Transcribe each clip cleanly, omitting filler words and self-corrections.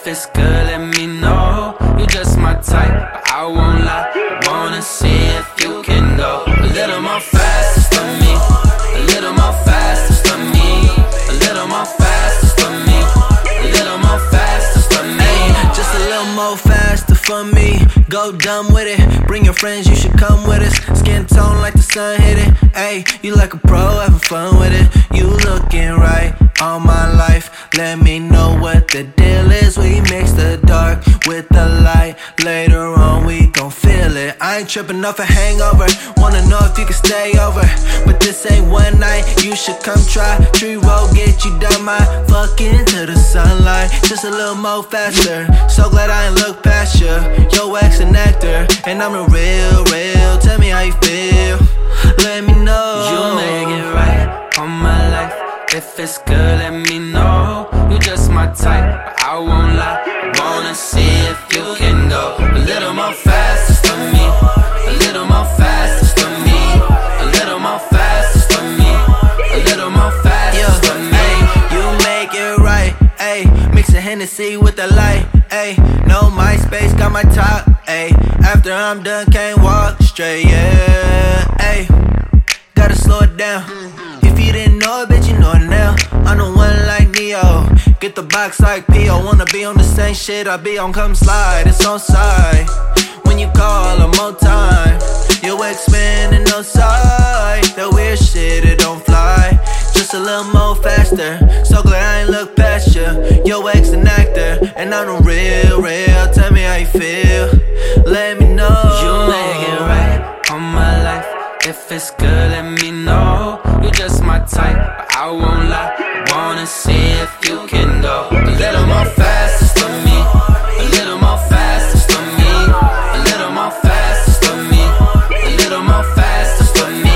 it's good, let me know. You just my type, but I won't lie. Wanna see if you can go a little more faster for me, a little more faster for me, a little more faster for me, a little more faster for me. Just a little more faster for me. Go dumb with it. Bring your friends, you should come with us. Skin tone like the sun hit it. Ayy, you like a pro, having fun with it. You looking right all my life. Let me know what the deal is. We mix the dark with the light. Later on we gon' feel it. I ain't tripping off a hangover. Wanna know if you can stay over, but this ain't one night. You should come try. Tree road get you done my fucking to the sunlight. Just a little more faster. So glad I ain't look past you. Your ex an actor, and I'm the real. Tell me how you feel. Let me know. You make it right on my life. If it's good, let me know. You just my type, but I won't lie. Wanna see if you can go a little more faster for me, a little more faster for me, a little more faster for me, a little more faster for me. You make it right, ayy. Mixing Hennessy with the light, ayy. No MySpace, got my top, ayy. After I'm done, can't walk straight, yeah, ayy. Gotta slow it down. If you didn't know it, bitch, you know it now. I'm the one like Neo. Get the box like P.O. Wanna be on the same shit I be on, come slide, it's on side. When you call, I'm on time. Your ex spinning no side. That weird shit, it don't fly. Just a little more faster. So glad I ain't look past you. Your ex an actor, and I'm the real. Tell me how you feel. Let me know. You make it right on my life. If it's good, let me know. You just my type, but I won't lie. Wanna see if you can go a little more faster for me, a little more faster for me, a little more faster for me, a little more faster for me.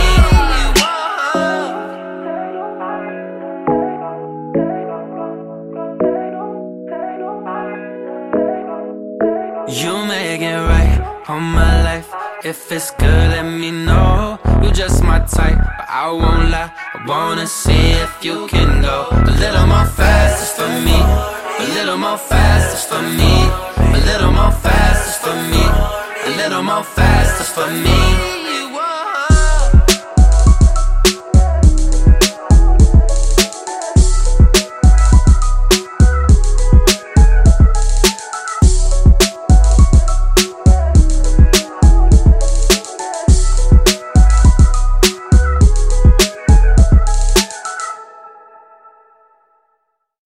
You make it right on my life. If it's good, let me know. You just my type, but I won't lie. I wanna see if you can go a little more faster for me, a little more faster for me, a little more faster for me, a little more faster for me.